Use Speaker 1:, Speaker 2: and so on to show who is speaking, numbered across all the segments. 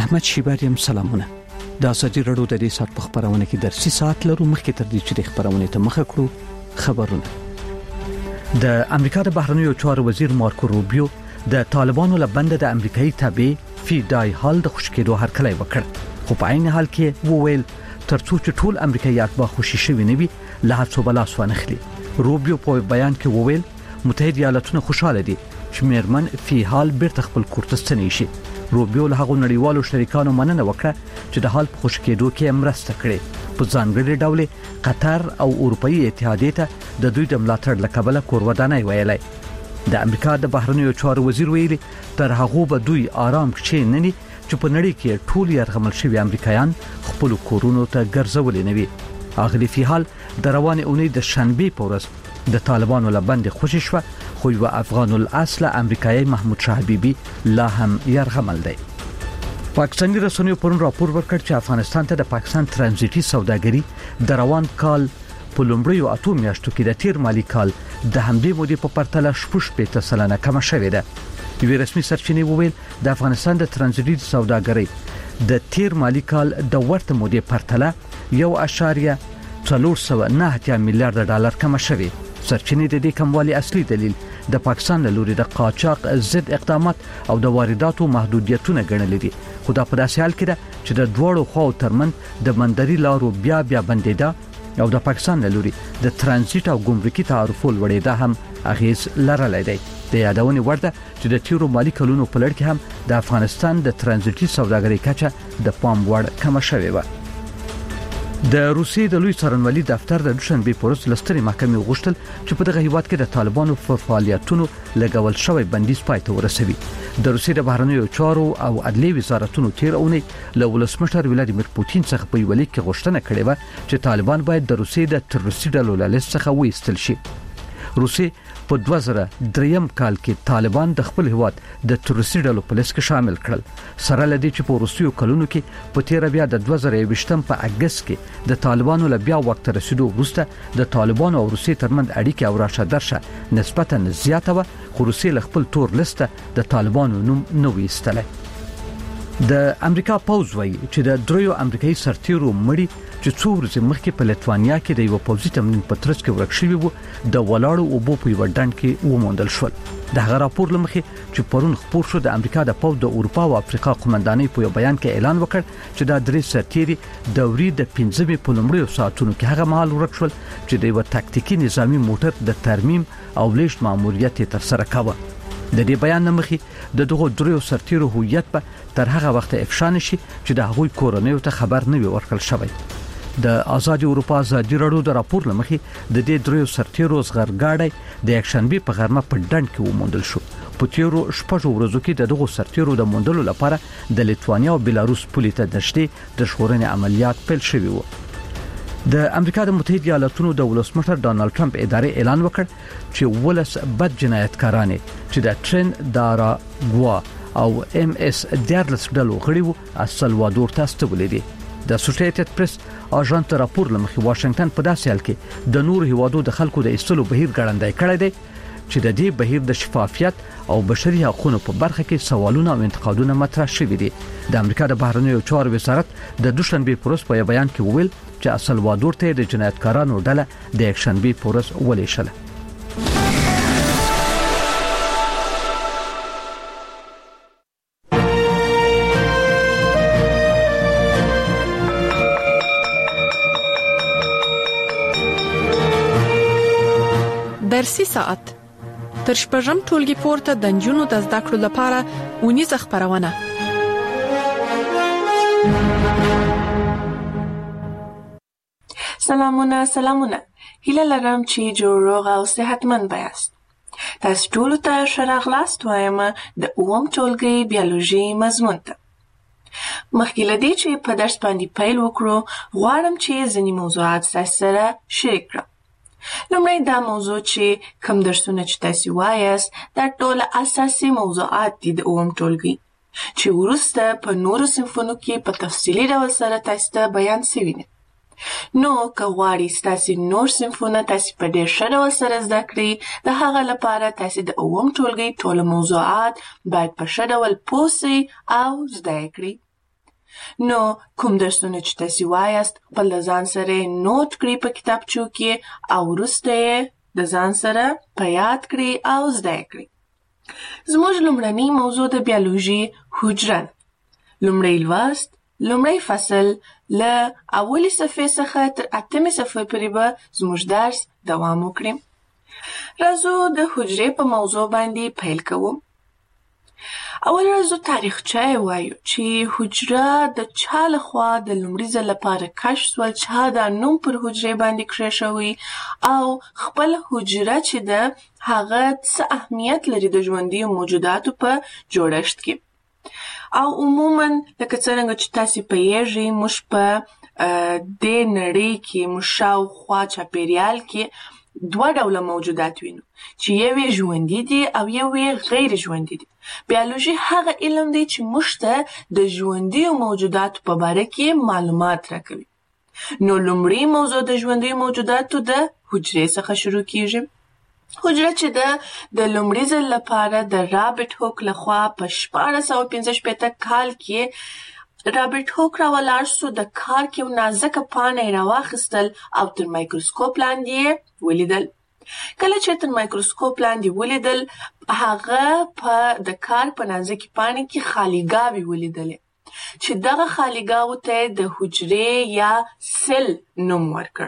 Speaker 1: احمد شیباریم سلامونه. د ازادي رادیو د دې سات په خبرونه کې درسي سات لرو مخکې تر دې چې د خبرونه ته مخه کړو خبرونه. د امریکا د بهرنیو چارو وزیر مارکو روبیو د طالبانو لبند د امریکایي تابع فیدای حال د خوشکېدو هرکلی وکړ، خو په عین حال کې وویل ترڅو چې ټول امریکایي اتباع خوشي شوي نه وي له هڅو بلاس وانخلي. روبیو په بیان کې وویل متحده ایالاتونه خوشاله دي چې میرمن فی حال بیرته خپل کور ته ستنې شي. روبیو له هغو نړیوالو شریکانو مننه وکړه چې د حال په خوشکېدو کې مرسته کړې. په ځانګړي ډول قطر او اروپאי اتحادیه ته د دوی د ملاتړ لکبله کورودانای ویلای. د امریکا د بهرنیو چارو وزیر ویلي تر هغه به دوی آرام کښې نه ني چې په نړۍ کې ټول یرغمل شوي امریکایان خپل کورونو ته ګرځولې نه وي. اغلی فی حال د روانې اونۍ د شنبې په ورځ د طالبانو لبند خوشی شو، خو یو افغان الاصل امریکایي محمود شاه حبیبي لا هم یرغمل دی. پاکستاني رسنیو پرون راپور ورکړ چې افغانستان ته د پاکستان ترانزیتي سوداګري د روان کال په لومړیو 8 میاشتو کې د تیر مالی کال د همدې مودې په پرتله 8% کمه شوې ده. یو رسمي سرچینې وویل د افغانستان د ترانزیتي سوداګري د تیر مالی کال د ورته مودې پرتله 1.409 میلیارډ ډالر کمه شوې. سرچینې د دې کموالي اصلي دلیل د پاکستان له لوري د قاچاق ضد اقدامات او د وارداتو محدودیتونه ګڼل دي، خو دا په داسې حال کې ده چې د دوړو خواو ترمن د بندري لارو بیا بندیدا او د پاکستان له لوري د ترانزیت او ګمرکي تعرفو لوړېدا هم اغیز لرلی دی. د یادونې وړ ده چې د تیرو مالی کلونو په لړ کې هم د افغانستان د ترانزیتي سوداګرۍ کچه د پام وړ کمه شوې وه. د روسیې د لوی څارنوالي دفتر د دوشنبه په ورځ لستري محکمې غوښتل چې په دغه هیواد کې د طالبانو په فعالیتونو لګول شوی بندیز پای ته ورسوي. د روسیې د بهرنیو چارو او عدلیې وزارتونو تیر اونۍ له ولسمشر ولادیمیر پوتین څخه په یو لیک کې غوښتنه کړې و چې طالبان باید د روسیې د تروریستي ډلو له لیست څخه وایستل شي. روسیې په 2003 کال کې طالبان د خپل هیواد د تروریستي ډلو په لیست کې شامل کړل، سره لدی چې په وروستیو کلونو کې په تیر بیا د 2020 په اگست کې د طالبانو له بیا وخت رسیدو وروسته د طالبانو او روسیې ترمنځ اړیکې او راشه درشه نسبتا زیاته و، خو روسیې له خپل تور لیسته د طالبانو نوم نه ویستلی. د امریکا پوز وایي چې د دریو امریکایي سرتیرو مړي چې څو ورځې مخکې په لټوانیا کې د یو پوځي تمرین په ترڅ کې ورک شوي وو د ولاړو اوبو په یو ډنډ کې وموندل شول. د هغه راپور لمخې چې پرون خپور شو د امریکا د پوز د اروپا او افریقا قومندانۍ په یو بیان کې اعلان وکړ چې دا درې سرتیري د وري د 15 په لومړیو ساعتونو کې هغه مهال ورک شول چې د یو تاکتیکي نظامی موټر د ترمیم او لیږد ماموریت تر سره کاوه. د دې بیان نمخې د دغه دریو سرتیرو هویت به تر هغه وخت افشا نشي چې د هغوی کورنیو ته خبر نه وي ورکړل شوی. د آزاد اروپا ازادي رادیو د راپور لمخې د دې دریو سرتیرو زغرګاډي د یکشنبه په غرمه په ډنډ کې وموندل شو. په تیرو شپږو ورځو کې دغه سرتیرو د موندلو لپاره د لیتوانیا او بلاروس پولې ته دشتي د ژغورنې عملیات پیل شوي وو. د امریکا د متحده ایالاتونو د ولسمشر ډانلډ ټرمپ ادارې اعلان وکړ چې ولس بد جنایتکاران چې د ټرین دارا غوا او ام اس 14 ډلو غړي وو السلوادور ته استولې دي. د اسوسییټډ پریس اژانس راپور لمخې واشنگټن په داسې حال کې د نور هیوادو د خلکو د ایستلو بهیر ګړندای کړی دی چې د دې بهیر د شفافیت او بشري حقوقو په برخه کې سوالونه او انتقادونه مطرح شوي دي. د امریکا د بهرنیو چارو وزارت د دوشنبه په ورځ په بیان کې وویل چې السلوادور ته د جنایتکارانو ډله د یکشنبه په ورځ ولېشله.
Speaker 2: درسي ساعت تر شپږم ټولګي پورته د نجونو د زده کړو لپاره ونیزه خبرونه.
Speaker 3: سلامونه هیله لرم چې جوړ روغ او صحتمند یاست. تاسو ټول ته ښه راغلاست وایم د اووم ټولګي بیولوژي مضمون ته. مخکې له دې چې په درس باندې پیل وکړو غواړم چې ځینې موضوعات تاسو سره شریک کړم. لومړی دا موضوع چې کوم درسونه چې تاسو وایاست دا ټول اساسي موضوعات دي د اووم ټولګي چې وروسته په نورو صنفونو کې په تفصیلي ډول سره تاسو ته بیان شوي دي. نو که غواړئ ستاسو نور صنفونه تاسو په ډېر ښه ډول سره زده کړئ د هغه لپاره تاسو د اووم ټولګي ټول موضوعات باید په ښه ډول پوه سئ او زده کړئ. نو کوم درسونه چې تاسو وایاست خپل د ځان سره نوٹ کړئ په کتابچو کې او وروسته یې د ځان سره په یاد کړئ او زده کړئ. زموږ لومړنی موضوع د بیولوژي حجره ده. لومړی لوست، لومړی فصل له اولې صفحې څخه تر 8مې صفحې پورې به زموږ درس دوام وکړي. راځو د حجرې په موضوع باندې پیل کوو. اول راځو تاریخچه وایو چې حجره د چا لخوا د لومړي ځل لپاره کشف شول، چا دا نوم پر حجرې باندې کېښوی او خپل حجره چې ده هغه څه اهمیت لري د ژوندیو موجوداتو په جوړښت کې. او عموما لکه څرنګه چې تاسو پوهیږئ موږ په دې نړۍ کې موږ شاوخوا چاپیریال کې دوه ډوله موجودات وینو چې یو یې ژوندي دي او یو یې غیر ژوندي دي. بیولوژي هغه علم دی چې موږ ته د ژوندیو موجوداتو په باره کې معلومات راکوي. نو لومړی موضوع د ژوندیو موجوداتو د حجرې څخه شروع کیږي. حجره چې د لومړي ځل لپاره د رابرټ هوک لخوا په 1465 کال کې رابرټ هوک راولاړ سو. د کار کې یو نازکه پاڼه یې راواخیستل او تر مایکروسکوپ لاندې یې ولیدل. کله چې تر مایکروسکوپ لاندې ولیدل هغه د کار په نازکې پاڼې کې خالیګاوې ولیدلې چې دغه خالیګاوو ته د حجرې یا سل نوم ورکړ.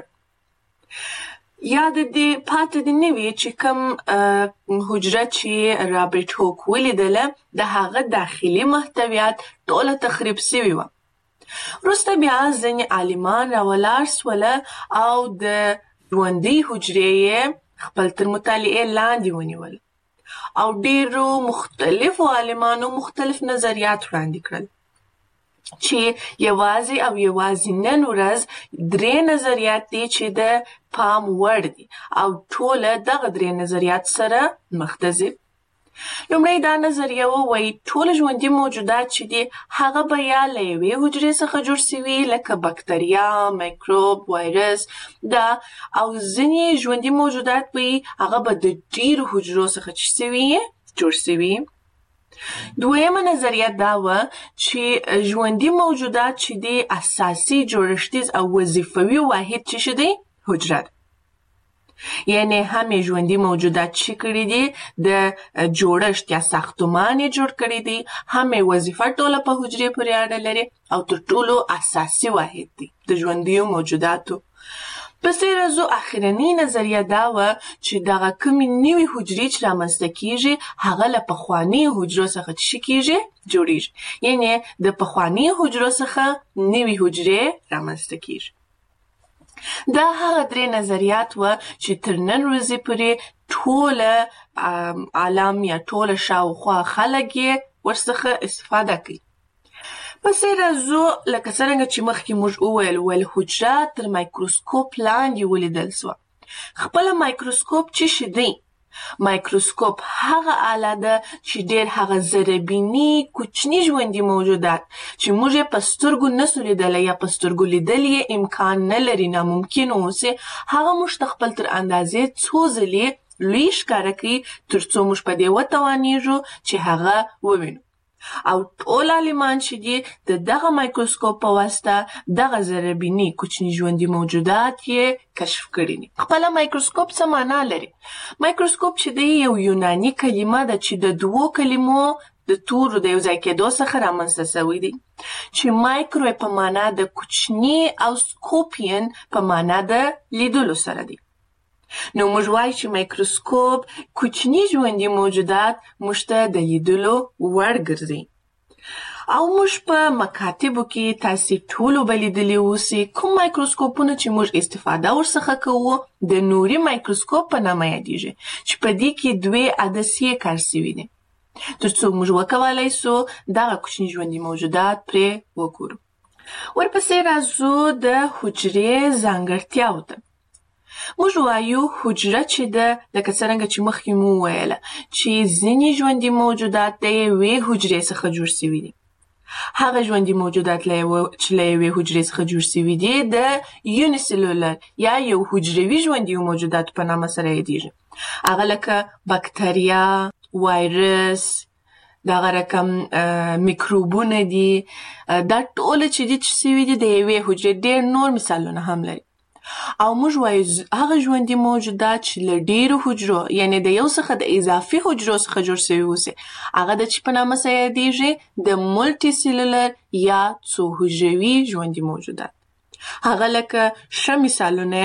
Speaker 3: یاد دې پاتې دې نه وي چې کوم حجره چې رابرټ هوک ولیدله د هغه داخلي محتویات ټوله تخریب سوي وه. وروسته بیا ځینې عالمان راولاړ سوله او د ژوندۍ حجرې یې خپل تر مطالعې لاندې ونیول او ډېرو مختلفو عالمانو مختلف نظریات وړاندې کړل چې یوازې او یوازې نن ورځ 3 نظریات دي چې د پام وړ دي او ټوله دغه 3 نظریات سره مخ ته ځي. لومړی دا نظریه وایي ټول ژوندي موجودات چې دي هغه به یا له یوې حجرې څخه جوړ سوي لکه بکتریا، میکروب، وایرس دا، او ځینې ژوندي موجودات به هغه به د ډېرو حجرو څخه چې سوي جوړ سوي. دویمه نظریه دا وه چې ژوندي موجودات چې دي اساسي جوړښتیز او وظیفوي واحد چې دی حجره ده. یعنی همې ژوندي موجودات چې کړي دي د جوړښت یا ساختمان یې جوړ کړي دي، همې وظیفه ټوله په حجرې پورې اړه لري او تر ټولو اساسي واحد دی د ژوندیو موجوداتو. پسې راځو اخرنۍ نظریه دا وه چې دغه کومې نوې حجرې چې رامنځته کیږي هغه له پخوانیو حجرو څخه څه کیږي جوړیږي، یعنی د پخوانیو حجرو څخه نوې حجرې رامنځته کیږي. دا هغه 3 نظریات وه چې تر نن ورځې پورې ټوله عالم یا ټوله شاوخوا خلک یې ورڅخه استفاده کوي. پسې راځو لکه څرنګه چې مخکې موږ وویل حجره تر مایکروسکوپ لاندې ولیدل سوه. خپله مایکروسکوپ څه شی دی؟ مایکروسکوپ هغه آله ده چې ډېر هغه ذرهبیني کوچني ژوندي موجودات چې موږ یې په سترګو نسو لیدلی یا په سترګو لیدل یې امکان نه لري، ناممکن اوسي، هغه موږ ته خپل تر اندازې څو ځلې لوی ښکاره کوي تر څو موږ په دې وتوانیږو چې هغه ووینو. او ټول عالمان چې دي د دغه مایکروسکوپ په واسطه دغه ذرهبیني کوچني ژوندي موجودات یې کشف کړي دي. خپله مایکروسکوپ څه معنا لري؟ مایکروسکوپ چې دی یو یوناني کلمه ده چې د 2 کلمو د تورو د یو ځای کېدو څخه رامنځته سوی دی چې مایکرو په معنا د کوچني او سکوپین په معنا د لیدلو سره دی. نو موږ وایو چې مایکروسکوپ کوچني ژوندي موجودات موږ ته د لیدلو وړ ګرځي. او موږ په مکاتبو کې تاسې ټولو به لیدلي اوسئ کوم مایکروسکوپونه چې موږ استفاده ورڅخه کوو د نوري مایکروسکوپ په نامه یادیږي چې په دې کې 2 عدسیې کار سوي دي تر څو موږ وکولای سو دغه کوچني ژوندي موجودات پرې وګورو. ورپسې راځو د حجرې ځانګړتیاو ته. موږ وایو حجره چې ده لکه څرنګه چې مخکې مو وویله چې ځینې ژوندي موجودات د یوې حجرې څخه جوړ سوي دي. هغه ژوندي موجودات چې له یوې حجرې څخه جوړ سوي دي د یونیسلولر یا یو حجروي ژوندي موجوداتو په نامه سره یادیږي. هغه لکه بکتریا، وایرس، دغه رقم میکروبونه دي، دا ټول چې دي چې سوي دي د یوې حجرې. ډېر نور مثالونه هم لري. او موږ وایو هغه ژوندي موجودات چې له ډېرو حجرو، یعنې د یو څخه د اضافي حجرو څخه جوړ سوي اوسي، هغه د چې په نامه سره یادیږي د مولټي سیلولر یا څو حجروي ژوندي موجودات. هغه لکه ښه مثالونه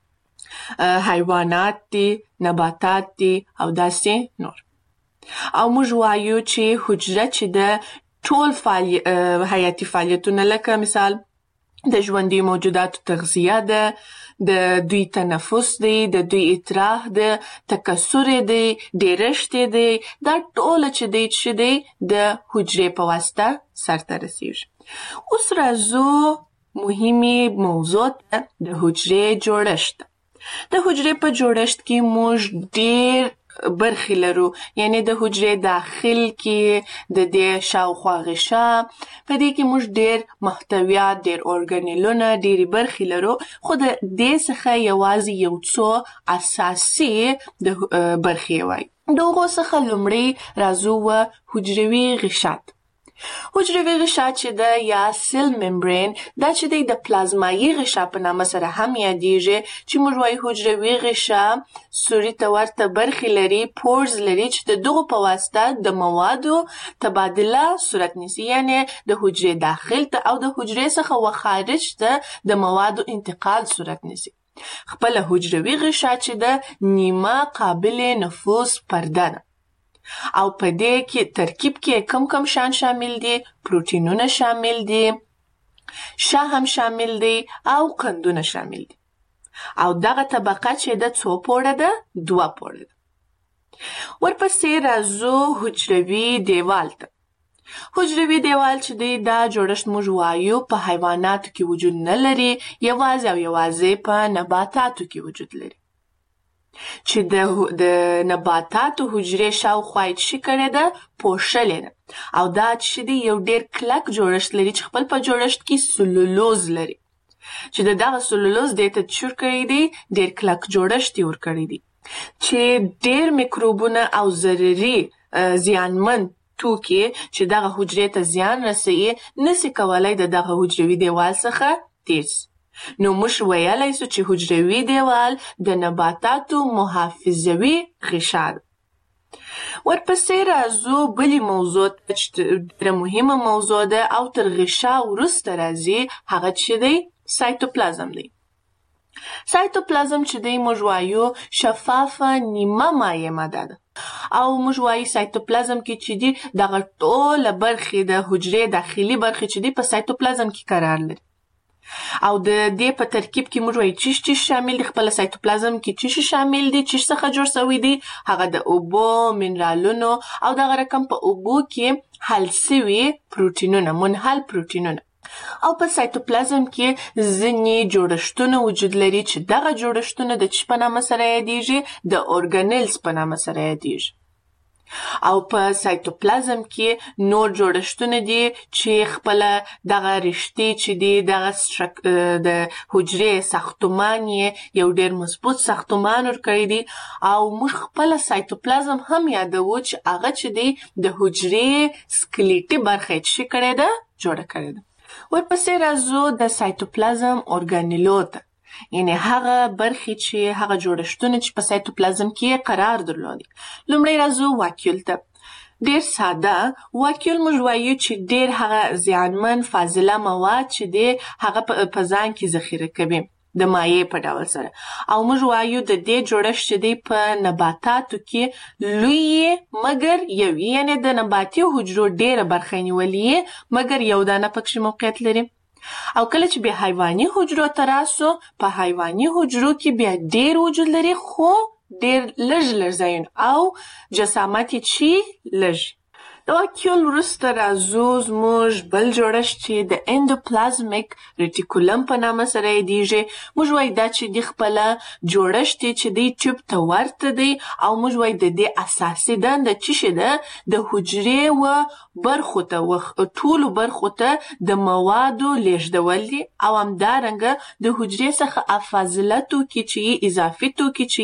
Speaker 3: حیوانات دي، نباتات دي او داسې نور. او موږ وایو چې حجره چې د ټول حیاتي فعالیتونه لکه مثال د ژوندي موجوداتو تغذیه ده، د دوی تنفس دی، د دوی اطراح ده، تکثر دی، ډیرشت دی، دا ټول چې دی د حجرې په واسطه سرته رسیږي. اوس راځو مهمه موضوع ده د حجرې جوړښت. د حجرې په جوړښت کې موږ ډیر برخې لرو، یعنی د حجرې داخل کې د دې شاوخوا غشا، په دې کې موږ ډیر محتویات، ډیر ارګانیلونه، ډیرې برخې لرو، خو د دې څخه یوازې یو څو اساسي برخې وایي. د هغو څخه لومړی راځو حجروي غشا. حجروي غشا چې ده یا سیل ممبرین، دا چې دی د پلازمایي غشا په نامه سره هم یادیږي، چې موږ وایو حجروي غشا سوري ته ورته برخې لري، پورز لري، چې د دغو په واسطه د موادو تبادله صورت نیسي، یعنی د حجرې داخل ته او د حجرې څخه وخارج ته د موادو انتقال صورت نیسي. خپله حجروي غشا چې ده نیمه قابل نفوذ پرده ده، او په دې کې ترکیب کې کم شان شامل دي، پروتینونه شامل دي، شا هم شامل دي او قندونه شامل دي. او دغه طبقه چې د څو پوړه ده؟ 2 پوړه ده. ورپسې راځو حجروي دیوال ته. حجروي دیوال چې دی دا جوړښت موږ وایو په حیواناتو کې وجود نه لري، یوازې په نباتاتو کې وجود لري، چې د نباتاتو حجرې شاوخوا یې څه کړې ده؟ پوښلې ده. او دا چې دی یو ډیر کلک جوړښت لري چې خپل په جوړښت کې سلولوز لري، چې دغه سلولوز دې ته چور کړی دی، ډیر کلک جوړښت یې ورکړی دی، چې ډیر میکروبونه او ضرري زیانمن توکي چې دغه حجرې ته زیان رسوي نسي کولای دغه حجروي دیوال څخه تیر شي. نو موږ ویلای سو چې حجروي دیوال د نباتاتو محافظوي غشا ده. ورپسې راځو بلې موضوع چې ډېره مهمه موضوع ده او تر غشا وروسته راځي، هغه چې دی سایتوپلازم دی. سایتوپلازم چې دی موږ وایو شفافه نیمه مایع ماده ده، او موږ وایو سایتوپلازم کې چې دی دغه ټوله برخې د حجرې داخلي برخې چې دی په سایتوپلازم کې قرار لري. او د دې په ترکیب کې موږ وایو چې شامل دي، خپل سایتوپلازم کې چې شامل دي، چې څخه جوړ شوی دي، هغه د اوبو، منرالونو او دغه رقم په اوبو کې حل شوي پروتینونه، منحل پروتینونه. او په سایتوپلازم کې ځینې جوړښتونه وجود لري چې دغه جوړښتونه د څه په نامه سره یادیږي؟ د ارګانیلز په نامه سره یادیږي. او په سایتوپلازم کې نور جوړښتونه دي چې خپل دغه رشتې چې دي دغه د حجرې ساختمان یو ډیر مضبوط ساختمان ورکړی دی. او موږ خپل سایتوپلازم هم یادوو چې هغه چې دی د حجرې سکلیټي برخه چې کړی ده جوړه کړی ده. ورپسې راځو د سایتوپلازم ارګانیلو ته، یعنی هغه برخې چې هغه جوړښتونه چې په سایتوپلازم کې قرار درلودي. لومړی راځو واکیول ته. ډیر ساده واکیول موږ وایو چې ډیر هغه زیانمن فاضله مواد چې دی هغه په ځان کې ذخیره کوي د مایع په ډول سره. او موږ وایو د دې جوړښت چې دی په نباتاتو کې لوی مګر یو، یعنی د نباتي حجرو ډیره برخه نیولې مګر یو دانه پکې موقعیت لري. او کله چې به حیواني حجرو ته راسو، په حیواني حجرو کې بیا ډیر وجود لري، خو ډیر لږ ځایونه او جسامت یې لږ. د واکیول وروسته راځو زموږ بل جوړښت چې د اندوپلازمیک ریټیکولم په نامه سره یادیږي. موږ وایو دا چې د خپله جوړښت چې دی ټیوب ته ورته دی، او موږ وایو د دې اساسي دنده چې ده د حجرې و برخو ته ټولو برخو ته د موادو لیږدول دي، او همدارنګه د حجرې څخه فاضله توکي چې اضافي توکي چې